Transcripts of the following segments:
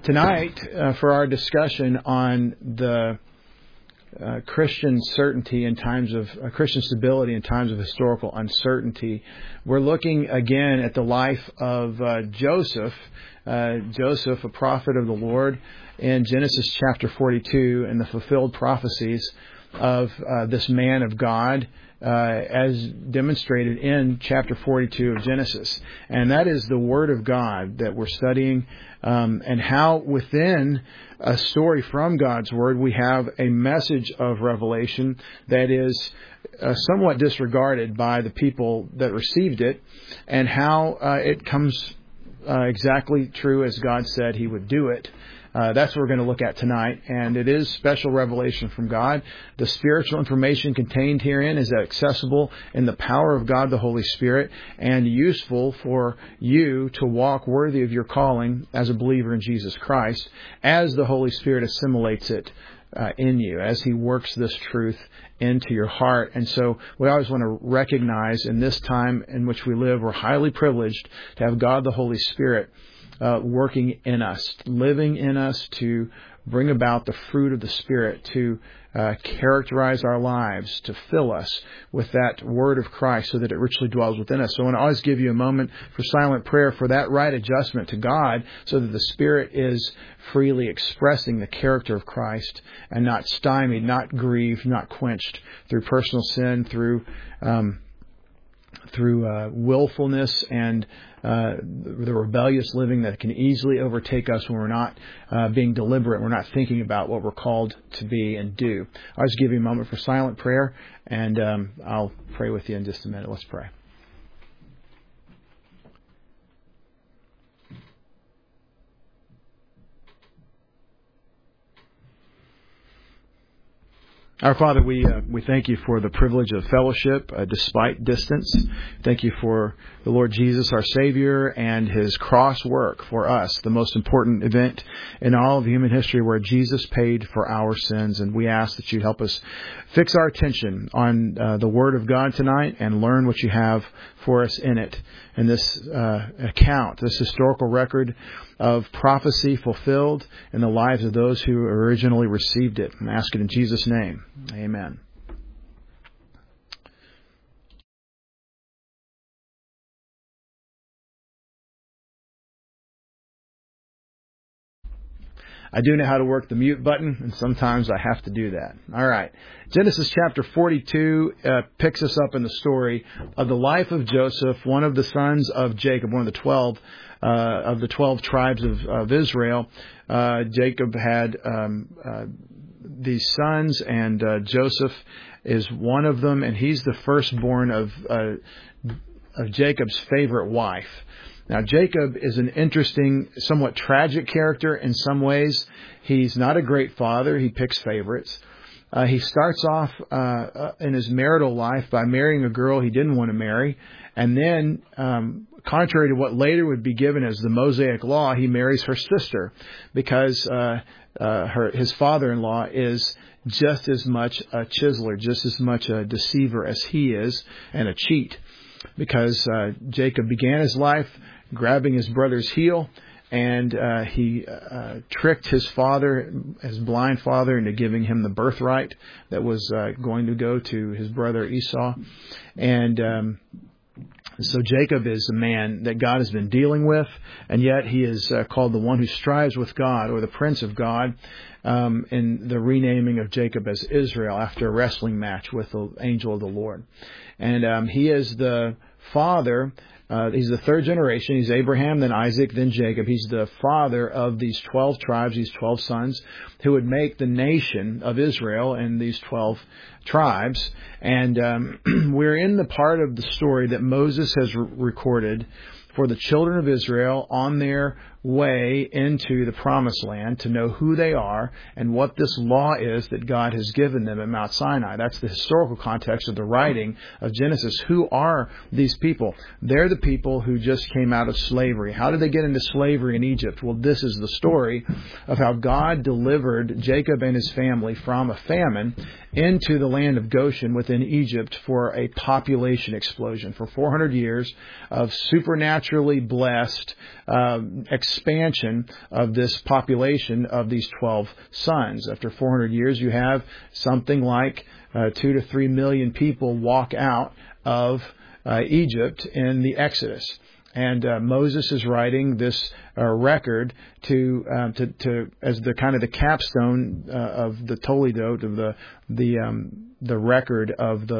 Tonight, for our discussion on the Christian certainty in times of Christian stability in times of historical uncertainty, we're looking again at the life of Joseph. Joseph, a prophet of the Lord, in Genesis chapter 42, and the fulfilled prophecies of this man of God, as demonstrated in chapter 42 of Genesis. And that is the Word of God that we're studying, and how within a story from God's Word we have a message of revelation that is somewhat disregarded by the people that received it, and how it comes exactly true as God said He would do it. That's what we're going to look at tonight, and it is special revelation from God. The spiritual information contained herein is accessible in the power of God the Holy Spirit, and useful for you to walk worthy of your calling as a believer in Jesus Christ, as the Holy Spirit assimilates it in you, as He works this truth into your heart. And so we always want to recognize in this time in which we live, we're highly privileged to have God the Holy Spirit working in us, living in us to bring about the fruit of the Spirit, to characterize our lives, to fill us with that Word of Christ so that it richly dwells within us. So I want to always give you a moment for silent prayer for that right adjustment to God, so that the Spirit is freely expressing the character of Christ and not stymied, not grieved, not quenched through personal sin, through willfulness and the rebellious living that can easily overtake us when we're not being deliberate. We're not thinking about what we're called to be and do. I'll just give you a moment for silent prayer, and I'll pray with you in just a minute. Let's pray. Our Father, we thank you for the privilege of fellowship despite distance. Thank you for the Lord Jesus, our Savior, and His cross work for us, the most important event in all of human history where Jesus paid for our sins. And we ask that you help us fix our attention on the Word of God tonight and learn what you have for us in it, in this account, this historical record of prophecy fulfilled in the lives of those who originally received it. And I ask it in Jesus' name. Amen. I do know how to work the mute button, and sometimes I have to do that. All right. Genesis chapter 42 picks us up in the story of the life of Joseph, one of the sons of Jacob, one of the 12 tribes of Israel. Jacob had these sons, and Joseph is one of them, and he's the firstborn of Jacob's favorite wife. Now, Jacob is an interesting, somewhat tragic character in some ways. He's not a great father. He picks favorites. He starts off in his marital life by marrying a girl he didn't want to marry. And then, contrary to what later would be given as the Mosaic Law, he marries her sister because his father-in-law is just as much a chiseler, just as much a deceiver as he is, and a cheat. Because Jacob began his life grabbing his brother's heel, and he tricked his father, his blind father, into giving him the birthright that was going to go to his brother Esau. And so Jacob is a man that God has been dealing with, and yet he is called the one who strives with God, or the Prince of God, in the renaming of Jacob as Israel after a wrestling match with the angel of the Lord. And he is the father. He's the third generation. He's Abraham, then Isaac, then Jacob. He's the father of these 12 tribes, these 12 sons, who would make the nation of Israel and these 12 tribes. And we're in the part of the story that Moses has recorded for the children of Israel on their way into the promised land to know who they are and what this law is that God has given them at Mount Sinai. That's the historical context of the writing of Genesis. Who are these people? They're the people who just came out of slavery. How did they get into slavery in Egypt? Well, this is the story of how God delivered Jacob and his family from a famine into the land of Goshen within Egypt for a population explosion. For 400 years of supernaturally blessed, expansion of this population of these 12 sons. After 400 years, you have something like 2 to 3 million people walk out of Egypt in the Exodus. And Moses is writing this record to as the kind of the capstone of the Toledot, of the record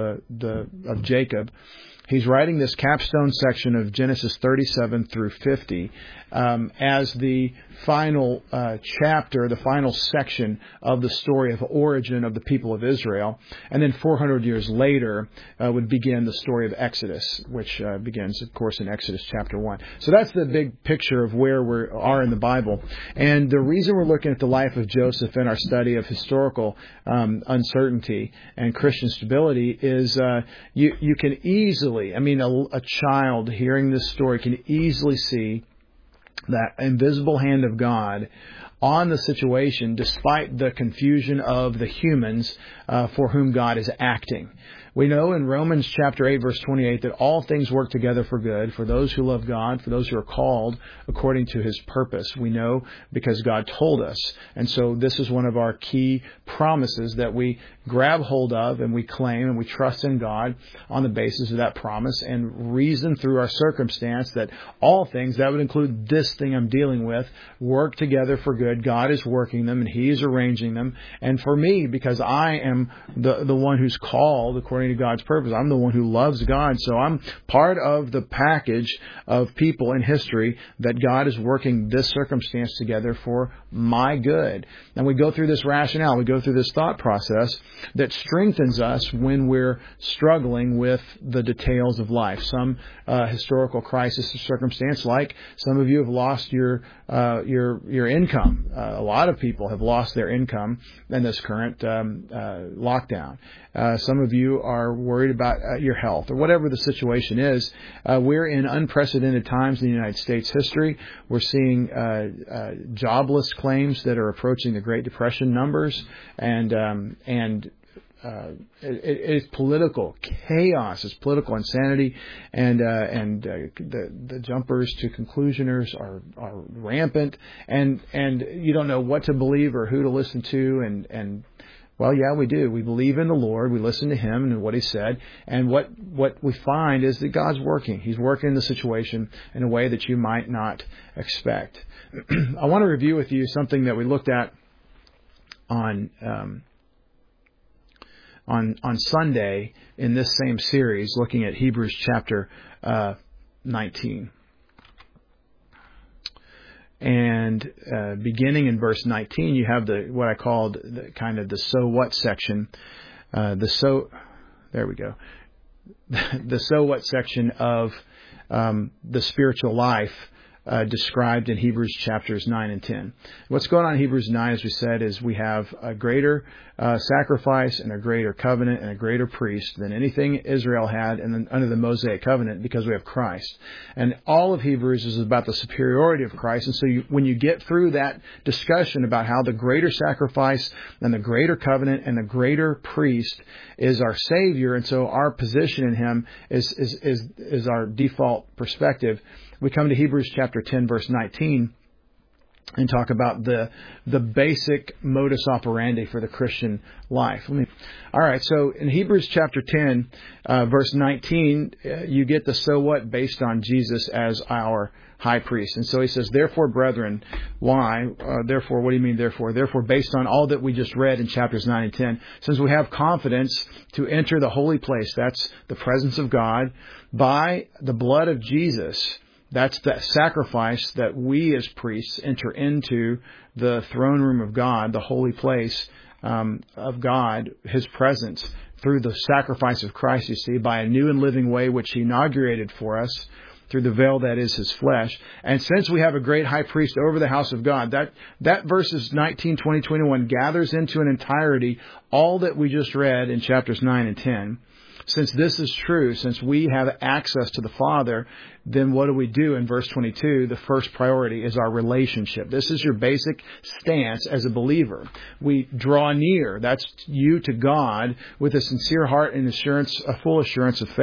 of Jacob. He's writing this capstone section of Genesis 37 through 50 as the final chapter, the final section of the story of origin of the people of Israel. And then 400 years later would begin the story of Exodus, which begins, of course, in Exodus chapter 1. So that's the big picture of where we are in the Bible. And the reason we're looking at the life of Joseph in our study of historical uncertainty and Christian stability is you can easily, a child hearing this story can easily see that invisible hand of God on the situation, despite the confusion of the humans for whom God is acting. We know in Romans chapter 8, verse 28, that all things work together for good for those who love God, for those who are called according to His purpose. We know because God told us. And so this is one of our key promises that we grab hold of and we claim and we trust in God on the basis of that promise and reason through our circumstance that all things, that would include this thing I'm dealing with, work together for good. God is working them and He is arranging them. And for me, because I am the one who's called according to God's purpose, I'm the one who loves God. So I'm part of the package of people in history that God is working this circumstance together for my good. And we go through this rationale, we go through this thought process that strengthens us when we're struggling with the details of life. Some historical crisis or circumstance, like some of you have lost your income. A lot of people have lost their income in this current lockdown. Some of you are worried about your health or whatever the situation is. We're in unprecedented times in the United States history. We're seeing jobless claims that are approaching the Great Depression numbers, and it's political chaos, it's political insanity, and the jumpers to conclusioners are rampant, and you don't know what to believe or who to listen to, and well, yeah, we do. We believe in the Lord. We listen to Him and what He said. And what we find is that God's working. He's working the situation in a way that you might not expect. I want to review with you something that we looked at on Sunday in this same series, looking at Hebrews chapter 19. And beginning in verse 19, you have what I called the so what section. There we go. The so what section of the spiritual life described in Hebrews chapters 9 and 10. What's going on in Hebrews 9, as we said, is we have a greater sacrifice and a greater covenant and a greater priest than anything Israel had under the Mosaic covenant, because we have Christ. And all of Hebrews is about the superiority of Christ. And so when you get through that discussion about how the greater sacrifice and the greater covenant and the greater priest is our Savior, and so our position in Him is our default perspective, we come to Hebrews chapter 10, verse 19, and talk about the basic modus operandi for the Christian life. All right, so in Hebrews chapter 10, verse 19, you get the so what based on Jesus as our high priest. And so he says, therefore, brethren, why? Therefore, what do you mean, therefore? Therefore, based on all that we just read in chapters 9 and 10, since we have confidence to enter the holy place, that's the presence of God, by the blood of Jesus. That's the sacrifice that we as priests enter into the throne room of God, the holy place of God, His presence, through the sacrifice of Christ, you see, by a new and living way which He inaugurated for us through the veil that is His flesh. And since we have a great high priest over the house of God, that verses 19, 20, 21 gathers into an entirety all that we just read in chapters 9 and 10. Since this is true, since we have access to the Father, then what do we do in verse 22? The first priority is our relationship. This is your basic stance as a believer. We draw near, that's you to God, with a sincere heart and a full assurance of faith.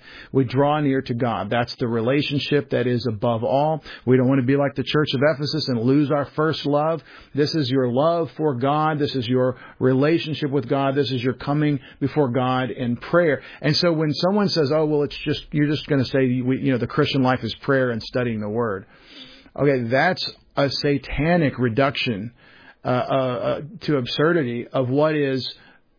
We draw near to God. That's the relationship that is above all. We don't want to be like the church of Ephesus and lose our first love. This is your love for God. This is your relationship with God. This is your coming before God in prayer. And so when someone says, oh, well, you're just going to say, the Christian life is prayer and studying the Word. Okay, that's a satanic reduction to absurdity of what is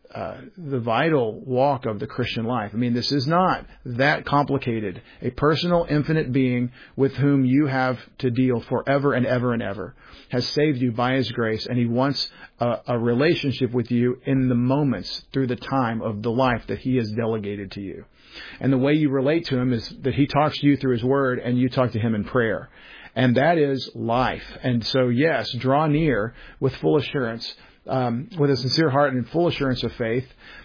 the vital walk of the Christian life. I mean, this is not that complicated. A personal, infinite being with whom you have to deal forever and ever and ever has saved you by His grace, and He wants a relationship with you in the moments through the time of the life that He has delegated to you. And the way you relate to Him is that He talks to you through His Word and you talk to Him in prayer. And that is life. And so, yes, draw near with full assurance, with a sincere heart and full assurance of faith,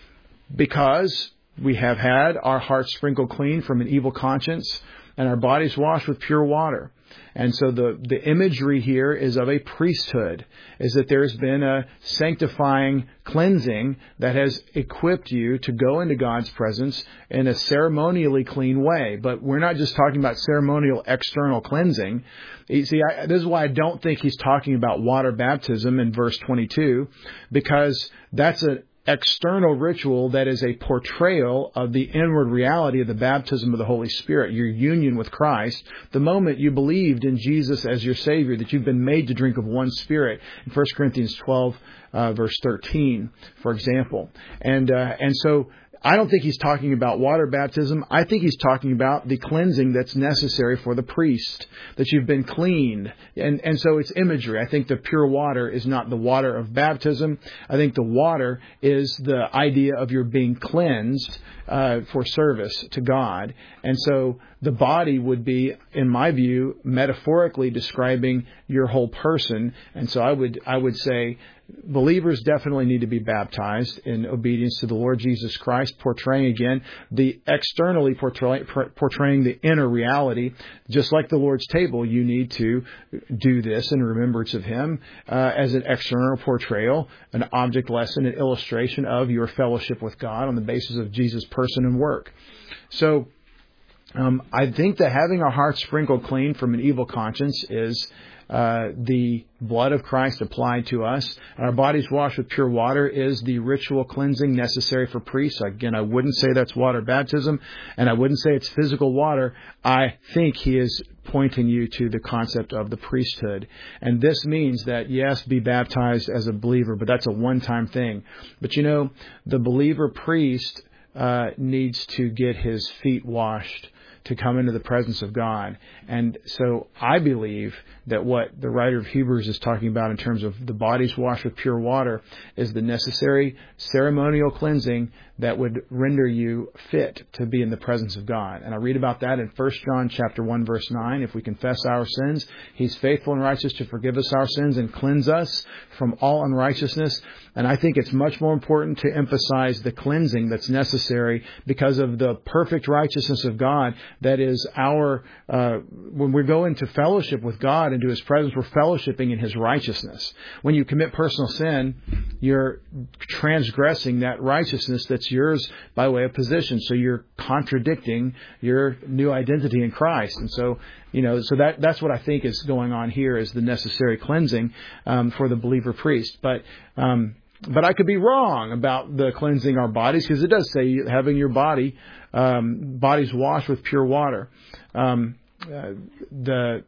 because we have had our hearts sprinkled clean from an evil conscience and our bodies washed with pure water. And so the imagery here is of a priesthood, is that there's been a sanctifying cleansing that has equipped you to go into God's presence in a ceremonially clean way. But we're not just talking about ceremonial external cleansing. You see, this is why I don't think he's talking about water baptism in verse 22, because that's an external ritual that is a portrayal of the inward reality of the baptism of the Holy Spirit, your union with Christ, the moment you believed in Jesus as your Savior, that you've been made to drink of one Spirit. In 1 Corinthians 12, verse 13, for example. And so I don't think he's talking about water baptism. I think he's talking about the cleansing that's necessary for the priest, that you've been cleaned. And so it's imagery. I think the pure water is not the water of baptism. I think the water is the idea of your being cleansed for service to God. And so the body would be, in my view, metaphorically describing your whole person. And so I would say believers definitely need to be baptized in obedience to the Lord Jesus Christ, portraying again the externally portraying the inner reality. Just like the Lord's table, you need to do this in remembrance of Him as an external portrayal, an object lesson, an illustration of your fellowship with God on the basis of Jesus' person and work. So I think that having our hearts sprinkled clean from an evil conscience is the blood of Christ applied to us. Our bodies washed with pure water is the ritual cleansing necessary for priests. Again, I wouldn't say that's water baptism, and I wouldn't say it's physical water. I think he is pointing you to the concept of the priesthood. And this means that, yes, be baptized as a believer, but that's a one-time thing. But the believer priest needs to get his feet washed to come into the presence of God. And so I believe that what the writer of Hebrews is talking about in terms of the bodies washed with pure water is the necessary ceremonial cleansing that would render you fit to be in the presence of God. And I read about that in 1 John chapter 1, verse 9. If we confess our sins, He's faithful and righteous to forgive us our sins and cleanse us from all unrighteousness. And I think it's much more important to emphasize the cleansing that's necessary because of the perfect righteousness of God. That is when we go into fellowship with God, into His presence, we're fellowshipping in His righteousness. When you commit personal sin, you're transgressing that righteousness that's yours by way of position. So you're contradicting your new identity in Christ. And so, that's what I think is going on here, is the necessary cleansing for the believer priest. But I could be wrong about the cleansing our bodies, because it does say having your bodies washed with pure water. The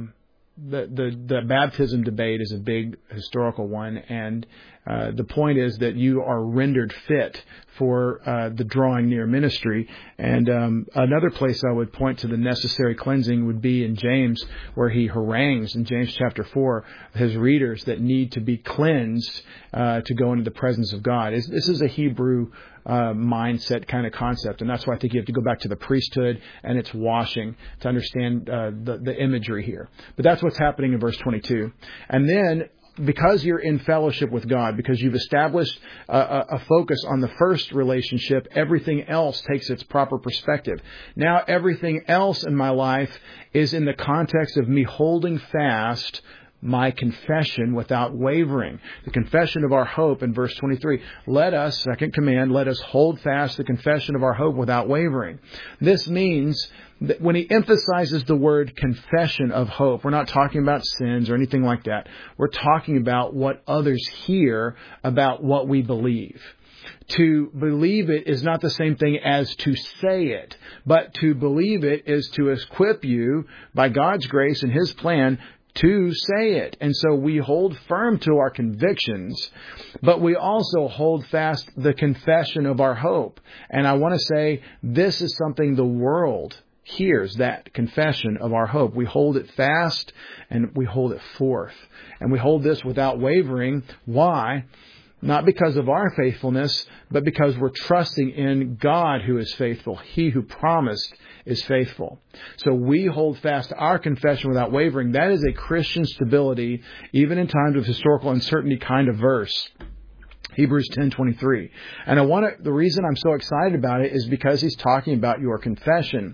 baptism debate is a big historical one, and the point is that you are rendered fit for the drawing near ministry. And another place I would point to the necessary cleansing would be in James, where he harangues in James chapter 4 his readers that need to be cleansed to go into the presence of God. This is a Hebrew mindset kind of concept, and that's why I think you have to go back to the priesthood and its washing to understand the imagery here. But that's what's happening in verse 22. And then, because you're in fellowship with God, because you've established a focus on the first relationship, everything else takes its proper perspective. Now everything else in my life is in the context of me holding fast my confession without wavering. The confession of our hope in verse 23. Let us, second command, let us hold fast the confession of our hope without wavering. This means that when he emphasizes the word confession of hope, we're not talking about sins or anything like that. We're talking about what others hear about what we believe. To believe it is not the same thing as to say it, but to believe it is to equip you by God's grace and His plan to say it. And so we hold firm to our convictions, but we also hold fast the confession of our hope. And I want to say this is something the world hears, that confession of our hope. We hold it fast and we hold it forth. And we hold this without wavering. Why? Not because of our faithfulness, but because we're trusting in God who is faithful. He who promised is faithful. So we hold fast our confession without wavering. That is a Christian stability, even in times of historical uncertainty kind of verse. Hebrews 10:23. And the reason I'm so excited about it is because he's talking about your confession.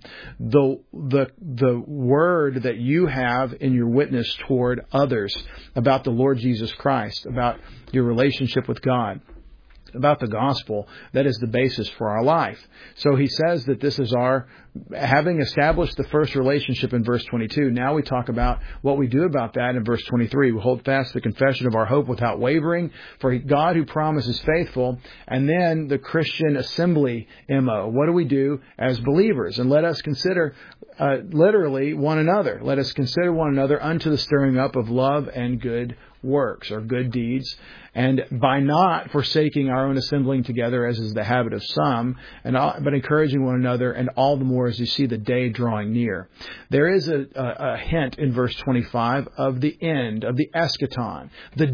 The word that you have in your witness toward others about the Lord Jesus Christ, about your relationship with God, about the gospel, that is the basis for our life. So he says that this is our, having established the first relationship in verse 22, now we talk about what we do about that in verse 23. We hold fast the confession of our hope without wavering, for God who promises faithful. And then the Christian assembly MO. What do we do as believers? And let us consider literally one another. Let us consider one another unto the stirring up of love and good works or good deeds, and by not forsaking our own assembling together, as is the habit of some, but encouraging one another, and all the more as you see the day drawing near. There is a hint in verse 25 of the end, of the eschaton, the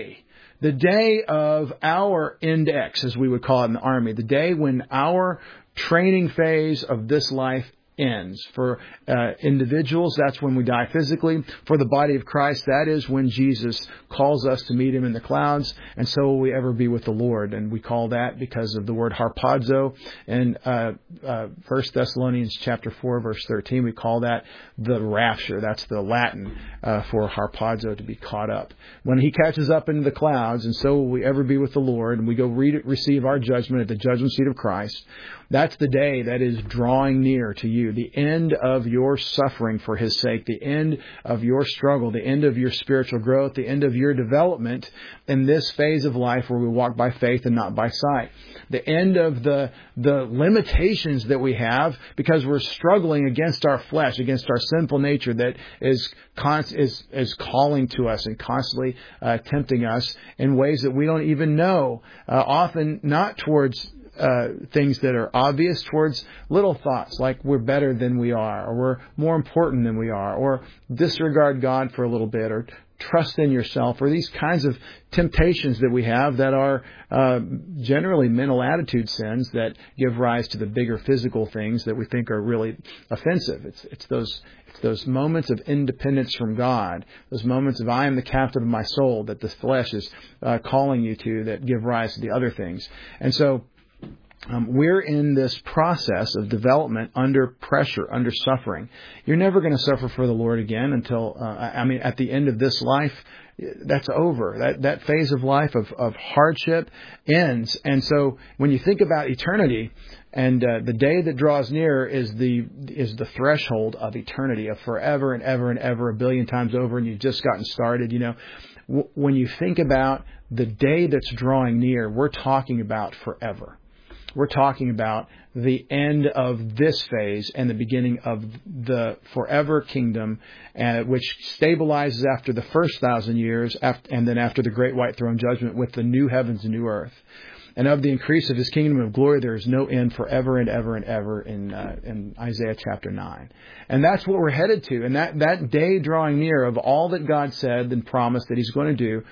day of our index, as we would call it in the army, the day when our training phase of this life ends. For individuals, that's when we die physically. For the body of Christ, that is when Jesus calls us to meet Him in the clouds, and so will we ever be with the Lord. And we call that because of the word harpazo. In 1 Thessalonians chapter 4, verse 13, we call that the rapture. That's the Latin for harpazo, to be caught up. When He catches up into the clouds, and so will we ever be with the Lord, and we go receive our judgment at the judgment seat of Christ. That's the day that is drawing near to you, the end of your suffering for His sake, the end of your struggle, the end of your spiritual growth, the end of your development in this phase of life where we walk by faith and not by sight. The end of the limitations that we have because we're struggling against our flesh, against our sinful nature that is calling to us and constantly tempting us in ways that we don't even know, often not towards things that are obvious, towards little thoughts like we're better than we are, or we're more important than we are, or disregard God for a little bit, or trust in yourself, or these kinds of temptations that we have that are generally mental attitude sins that give rise to the bigger physical things that we think are really offensive. It's those moments of independence from God, those moments of I am the captain of my soul that the flesh is calling you to, that give rise to the other things. And so we're in this process of development under pressure, under suffering. You're never going to suffer for the Lord again until, at the end of this life, that's over. That phase of life of hardship ends. And so when you think about eternity, and the day that draws near is the threshold of eternity, of forever and ever and ever, a billion times over, and you've just gotten started, when you think about the day that's drawing near, we're talking about forever. We're talking about the end of this phase and the beginning of the forever kingdom, which stabilizes after the first 1,000 years, and then after the great white throne judgment with the new heavens and new earth. And of the increase of His kingdom of glory, there is no end forever and ever and ever in Isaiah chapter 9. And that's what we're headed to. And that day drawing near of all that God said and promised that He's going to do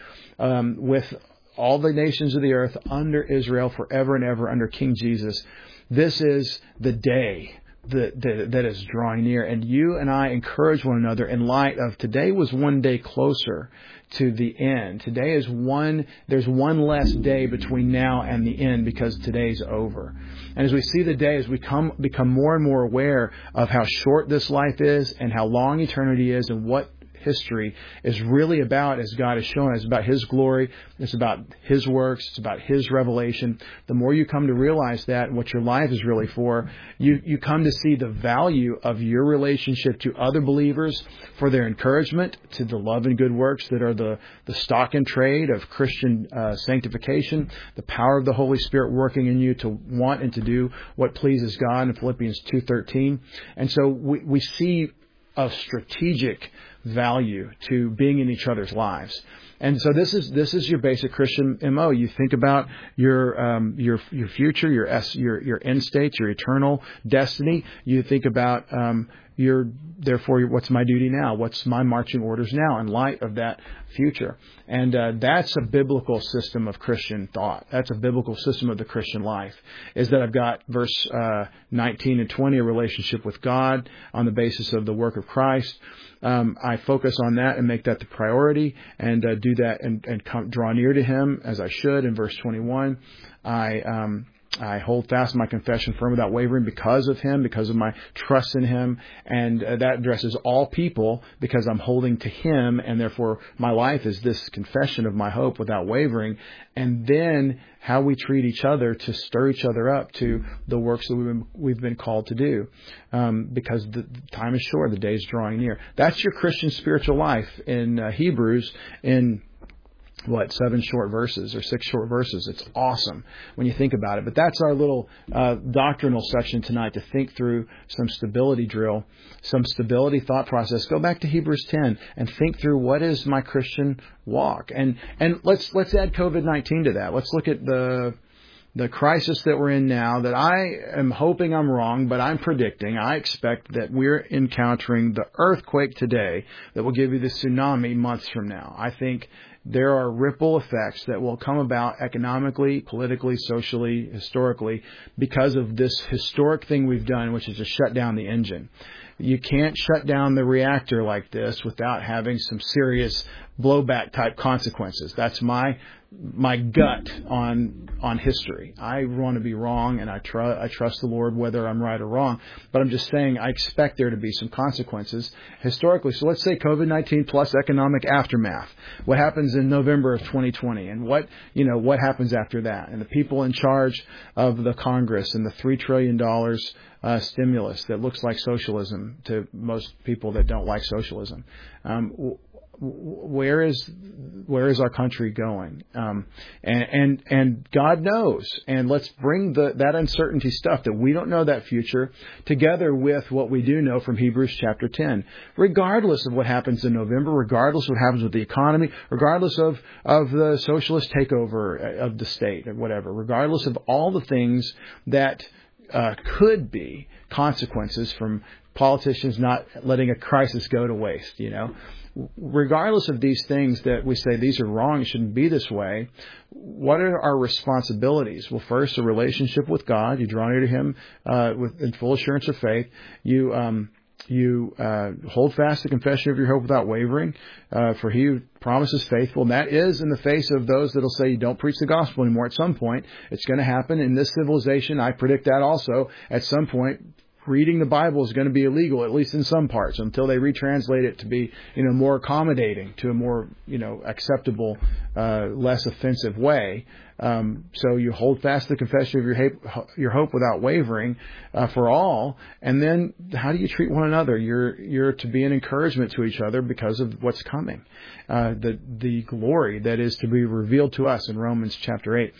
with all the nations of the earth under Israel forever and ever under King Jesus. This is the day that is drawing near. And you and I encourage one another in light of today was one day closer to the end. Today is there's one less day between now and the end because today's over. And as we see the day, as we become more and more aware of how short this life is and how long eternity is and what history is really about, as God has shown, it's about His glory, it's about His works, it's about His revelation. The more you come to realize that and what your life is really for, you come to see the value of your relationship to other believers for their encouragement, to the love and good works that are the stock and trade of Christian sanctification, the power of the Holy Spirit working in you to want and to do what pleases God in Philippians 2:13. And so we see a strategic value to being in each other's lives. And so this is your basic Christian MO. You think about your future, your end state, your eternal destiny. You think about therefore, what's my duty now? What's my marching orders now in light of that future? And that's a biblical system of Christian thought. That's a biblical system of the Christian life, is that I've got verse 19 and 20, a relationship with God on the basis of the work of Christ. I focus on that and make that the priority and do that and draw near to Him as I should. In verse 21, I hold fast my confession firm without wavering because of Him, because of my trust in Him. And that addresses all people because I'm holding to Him, and therefore my life is this confession of my hope without wavering. And then how we treat each other to stir each other up to the works that we've been called to do, because the time is short, the day is drawing near. That's your Christian spiritual life in Hebrews in 7 short verses or 6 short verses. It's awesome when you think about it. But that's our little doctrinal section tonight, to think through some stability drill, some stability thought process. Go back to Hebrews 10 and think through, what is my Christian walk? And let's add COVID-19 to that. Let's look at the crisis that we're in now, that I am hoping I'm wrong, but I'm predicting, I expect that we're encountering the earthquake today that will give you the tsunami months from now. I think there are ripple effects that will come about economically, politically, socially, historically, because of this historic thing we've done, which is to shut down the engine. You can't shut down the reactor like this without having some serious blowback type consequences. That's my gut on history. I want to be wrong, and I trust the Lord whether I'm right or wrong. But I'm just saying I expect there to be some consequences historically. So let's say COVID-19 plus economic aftermath. What happens in November of 2020, and what happens after that, and the people in charge of the Congress and the $3 trillion stimulus that looks like socialism to most people that don't like socialism. Where is our country going? And God knows. And let's bring that uncertainty stuff that we don't know that future together with what we do know from Hebrews chapter 10. Regardless of what happens in November, regardless of what happens with the economy, regardless of the socialist takeover of the state or whatever, regardless of all the things that could be consequences from politicians not letting a crisis go to waste, regardless of these things that we say these are wrong, it shouldn't be this way, what are our responsibilities? Well, first, a relationship with God. You draw near to Him in full assurance of faith. You hold fast the confession of your hope without wavering, for He who promises faithful. And that is in the face of those that will say you don't preach the gospel anymore. At some point, it's going to happen in this civilization. I predict that also at some point. Reading the Bible is going to be illegal, at least in some parts, until they retranslate it to be, more accommodating, to a more, acceptable, less offensive way. So you hold fast the confession of your hope without wavering, for all. And then how do you treat one another? You're to be an encouragement to each other because of what's coming, the glory that is to be revealed to us in Romans chapter 8.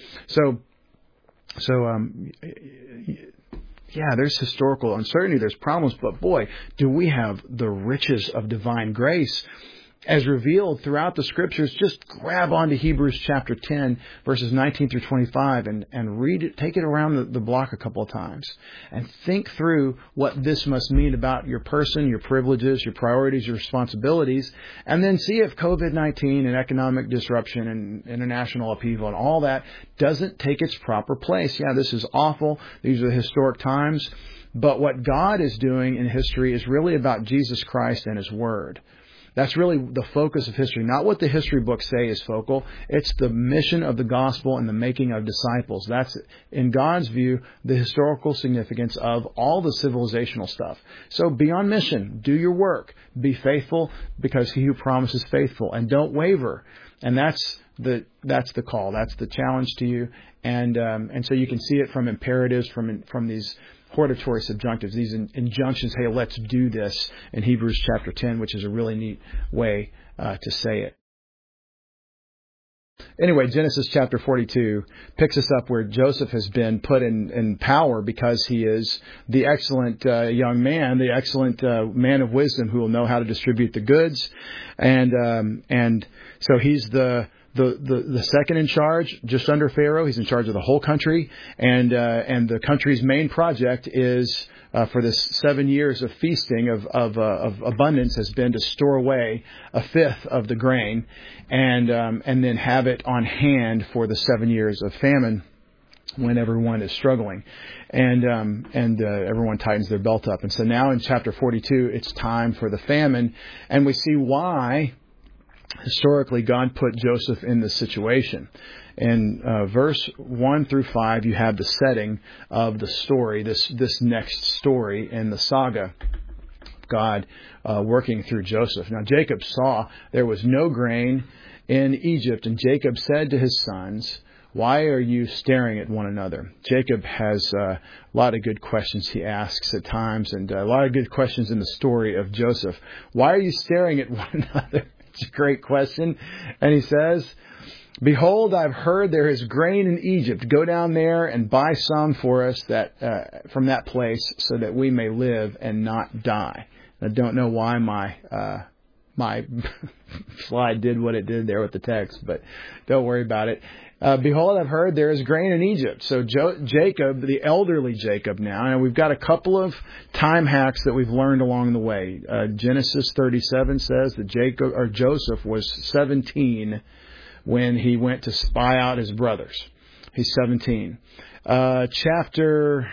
Yeah, there's historical uncertainty, there's problems, but boy, do we have the riches of divine grace as revealed throughout the Scriptures. Just grab onto Hebrews chapter 10, verses 19 through 25, and read it, take it around the block a couple of times, and think through what this must mean about your person, your privileges, your priorities, your responsibilities, and then see if COVID-19 and economic disruption and international upheaval and all that doesn't take its proper place. Yeah, this is awful. These are historic times. But what God is doing in history is really about Jesus Christ and His Word. That's really the focus of history. Not what the history books say is focal. It's the mission of the gospel and the making of disciples. That's, in God's view, the historical significance of all the civilizational stuff. So be on mission. Do your work. Be faithful, because he who promises faithful. And don't waver. And that's the call. That's the challenge to you. And so you can see it from imperatives, from these hortatory subjunctives, these injunctions. Hey, let's do this in Hebrews chapter 10, which is a really neat way to say it. Anyway, Genesis chapter 42 picks us up where Joseph has been put in power because he is the excellent young man, the excellent man of wisdom who will know how to distribute the goods, and so he's the second in charge, just under Pharaoh. He's in charge of the whole country, and the country's main project is for this 7 years of feasting of abundance has been to store away a fifth of the grain, and then have it on hand for the 7 years of famine when everyone is struggling, and everyone tightens their belt up. And so now in chapter 42, it's time for the famine, and we see why. Historically, God put Joseph in this situation. In verse 1 through 5, you have the setting of the story, this next story in the saga. God working through Joseph. Now, Jacob saw there was no grain in Egypt, and Jacob said to his sons, "Why are you staring at one another?" Jacob has a lot of good questions he asks at times, and a lot of good questions in the story of Joseph. Why are you staring at one another? It's a great question. And he says, "Behold, I've heard there is grain in Egypt. Go down there and buy some for us from that place, so that we may live and not die." I don't know why my slide did what it did there with the text, but don't worry about it. "Behold, I've heard there is grain in Egypt." So Jacob, the elderly Jacob now, and we've got a couple of time hacks that we've learned along the way. Genesis 37 says that Joseph was 17 when he went to spy out his brothers. He's 17. Chapter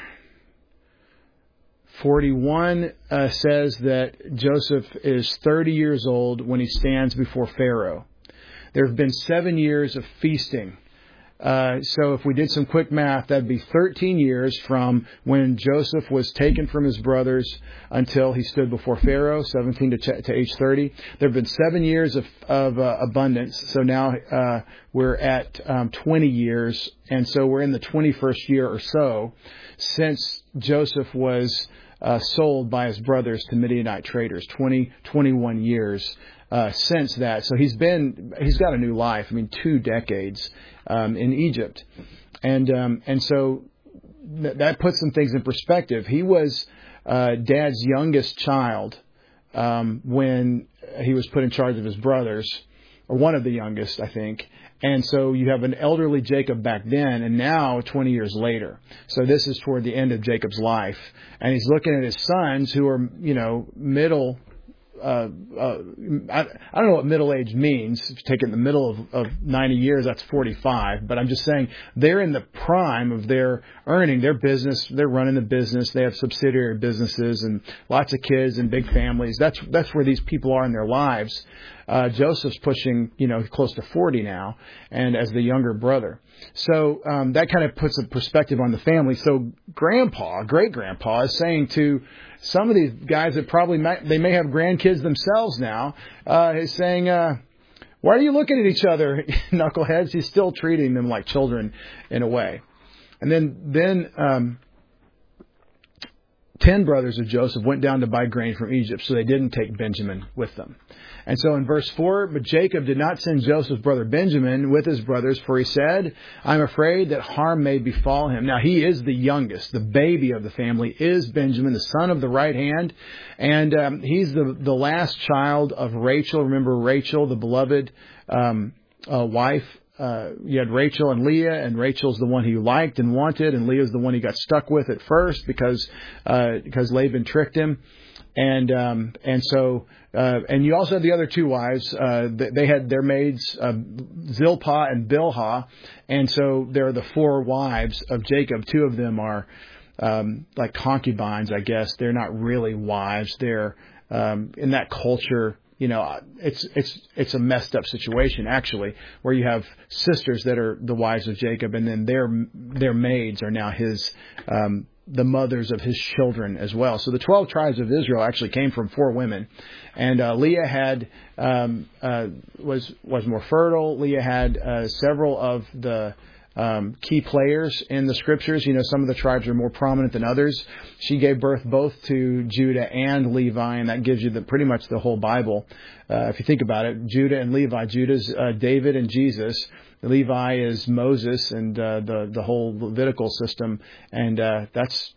41 says that Joseph is 30 years old when he stands before Pharaoh. There have been 7 years of feasting. So if we did some quick math, that'd be 13 years from when Joseph was taken from his brothers until he stood before Pharaoh, 17 to age 30. There have been 7 years of abundance. So now we're at 20 years. And so we're in the 21st year or so since Joseph was sold by his brothers to Midianite traders. 21 years since that. So he's got a new life. I mean, 2 decades in Egypt, and so that puts some things in perspective. He was Dad's youngest child when he was put in charge of his brothers, or one of the youngest, I think. And so you have an elderly Jacob back then, and now 20 years later. So this is toward the end of Jacob's life, and he's looking at his sons who are, middle. I don't know what middle age means. If you take it in the middle of 90 years, that's 45. But I'm just saying they're in the prime of their earning, their business. They're running the business. They have subsidiary businesses and lots of kids and big families. That's where these people are in their lives. Joseph's pushing, close to 40 now, and as the younger brother. So that kind of puts a perspective on the family. So great-grandpa is saying to some of these guys that probably they may have grandkids themselves now, is saying, "Why are you looking at each other, knuckleheads?" He's still treating them like children in a way. And then 10 brothers of Joseph went down to buy grain from Egypt, so they didn't take Benjamin with them. And so in verse 4, "But Jacob did not send Joseph's brother Benjamin with his brothers, for he said, 'I'm afraid that harm may befall him.'" Now he is the youngest. The baby of the family is Benjamin, the son of the right hand. And he's the last child of Rachel. Remember Rachel, the beloved wife. You had Rachel and Leah, and Rachel's the one he liked and wanted, and Leah's the one he got stuck with at first because Laban tricked him. And you also have the other 2 wives. They had their maids, Zilpah and Bilhah. And so there are the 4 wives of Jacob. 2 of them are like concubines, I guess. They're not really wives. They're in that culture. it's a messed up situation actually, where you have sisters that are the wives of Jacob, and then their maids are now his the mothers of his children as well. So the 12 tribes of Israel actually came from 4 women, and Leah had was more fertile. Leah had several of the key players in the scriptures. Some of the tribes are more prominent than others. She gave birth both to Judah and Levi, and that gives you pretty much the whole Bible. If you think about it, Judah and Levi. Judah's David and Jesus. Levi is Moses and the whole Levitical system, and that's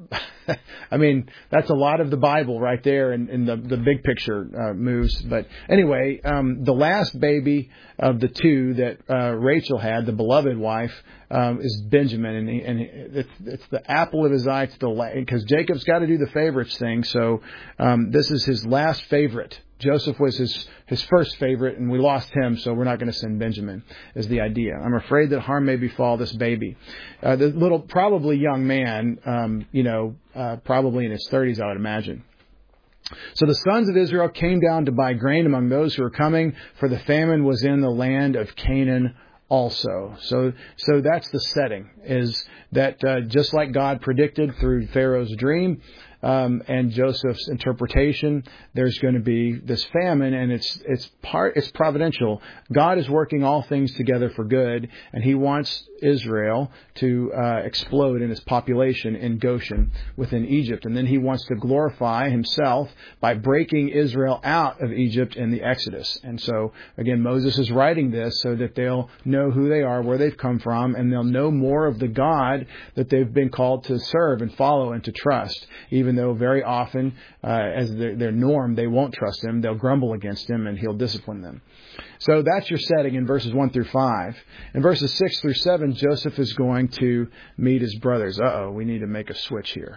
that's a lot of the Bible right there in the big picture moves. But anyway, the last baby of the 2 that Rachel had, the beloved wife, is Benjamin, and it's the apple of his eye. It's because Jacob's got to do the favorites thing. So this is his last favorite. Joseph was his first favorite, and we lost him, so we're not going to send Benjamin, is the idea. I'm afraid that harm may befall this baby. The little, probably young man, probably in his 30s, I would imagine. So the sons of Israel came down to buy grain among those who were coming, for the famine was in the land of Canaan also. So that's the setting, is that just like God predicted through Pharaoh's dream, and Joseph's interpretation, there's going to be this famine, and it's providential. God is working all things together for good, and He wants Israel to explode in its population in Goshen within Egypt, and then He wants to glorify Himself by breaking Israel out of Egypt in the Exodus. And so again, Moses is writing this so that they'll know who they are, where they've come from, and they'll know more of the God that they've been called to serve and follow and to trust, even though very often, as their norm, they won't trust Him. They'll grumble against Him, and He'll discipline them. So that's your setting in verses 1 through 5. In verses 6 through 7, Joseph is going to meet his brothers. We need to make a switch here.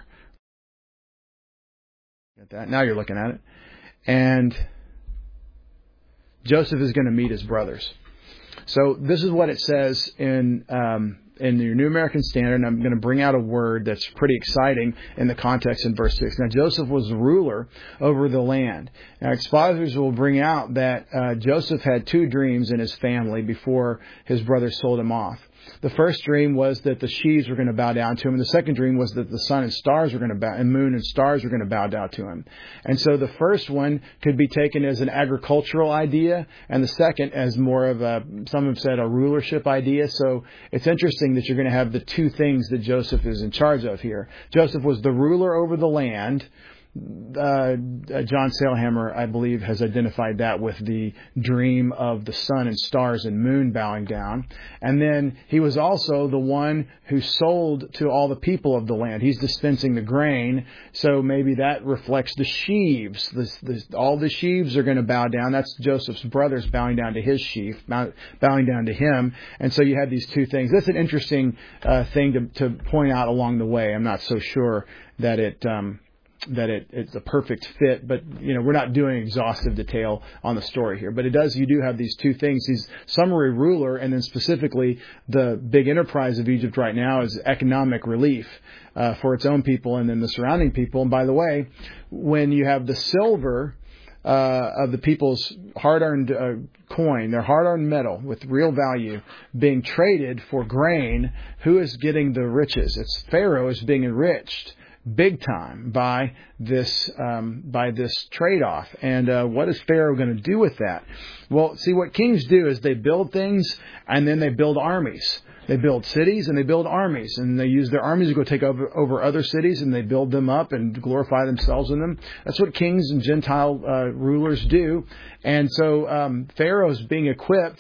Get that? Now you're looking at it. And Joseph is going to meet his brothers. So this is what it says in your New American Standard, and I'm going to bring out a word that's pretty exciting in the context in verse 6. Now, Joseph was the ruler over the land. Now, expositors will bring out that Joseph had 2 dreams in his family before his brothers sold him off. The first dream was that the sheaves were going to bow down to him, and the second dream was that the sun and stars were going to bow, and moon and stars were going to bow down to him. And so the first one could be taken as an agricultural idea, and the second as more of some have said, a rulership idea. So it's interesting that you're going to have the 2 things that Joseph is in charge of here. Joseph was the ruler over the land. John Sailhammer, I believe, has identified that with the dream of the sun and stars and moon bowing down. And then he was also the one who sold to all the people of the land. He's dispensing the grain, so maybe that reflects the sheaves. All the sheaves are going to bow down. That's Joseph's brothers bowing down to his sheaf, bowing down to him. And so you have these 2 things. That's an interesting thing to point out along the way. I'm not so sure that it's a perfect fit, but we're not doing exhaustive detail on the story here. But you do have these 2 things. He's summary ruler, and then specifically the big enterprise of Egypt right now is economic relief for its own people and then the surrounding people. And by the way, when you have the silver of the people's hard-earned coin, their hard-earned metal with real value, being traded for grain, who is getting the riches? It's Pharaoh is being enriched big time by this trade-off. And what is Pharaoh going to do with that? Well, see, what kings do is they build things and then they build armies. They build cities and they build armies, and they use their armies to go take over other cities, and they build them up and glorify themselves in them. That's what kings and Gentile rulers do. And so Pharaoh's being equipped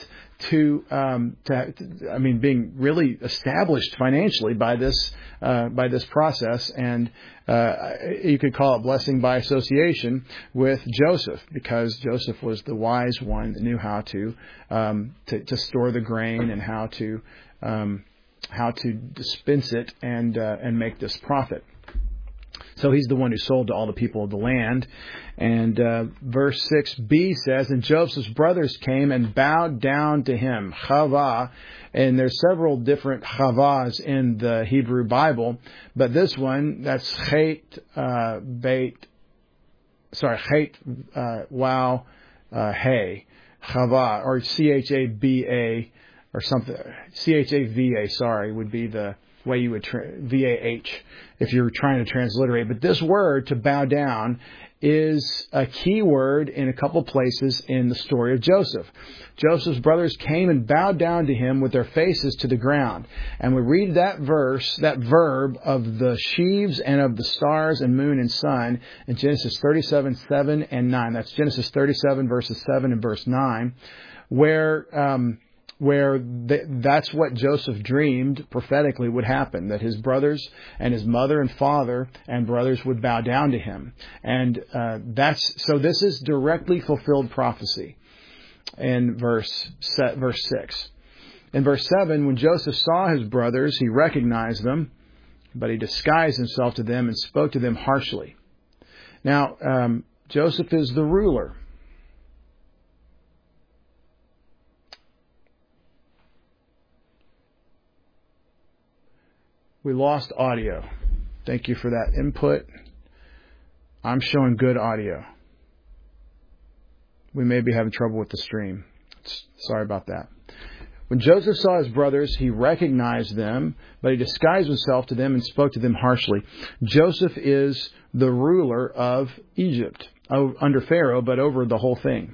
being really established financially by this process, and you could call it blessing by association with Joseph, because Joseph was the wise one that knew how to store the grain and how to dispense it and make this profit. So he's the one who sold to all the people of the land. And verse 6b says, and Joseph's brothers came and bowed down to him. Chava. And there's several different chavas in the Hebrew Bible. But this one, that's chet, wow, hay, chava, or chaba, or something. Chava, sorry, would be the way you would vah if you're trying to transliterate. But this word, to bow down, is a key word in a couple places in the story of Joseph. Joseph's brothers came and bowed down to him with their faces to the ground. And we read that verse, that verb of the sheaves and of the stars and moon and sun in Genesis 37, 7 and 9. That's Genesis 37 verses 7 and verse 9, that's what Joseph dreamed prophetically would happen, that his brothers and his mother and father and brothers would bow down to him. And so this is directly fulfilled prophecy in verse 6. In verse 7, when Joseph saw his brothers, he recognized them, but he disguised himself to them and spoke to them harshly. Now, Joseph is the ruler. We lost audio. Thank you for that input. I'm showing good audio. We may be having trouble with the stream. Sorry about that. When Joseph saw his brothers, he recognized them, but he disguised himself to them and spoke to them harshly. Joseph is the ruler of Egypt, under Pharaoh, but over the whole thing.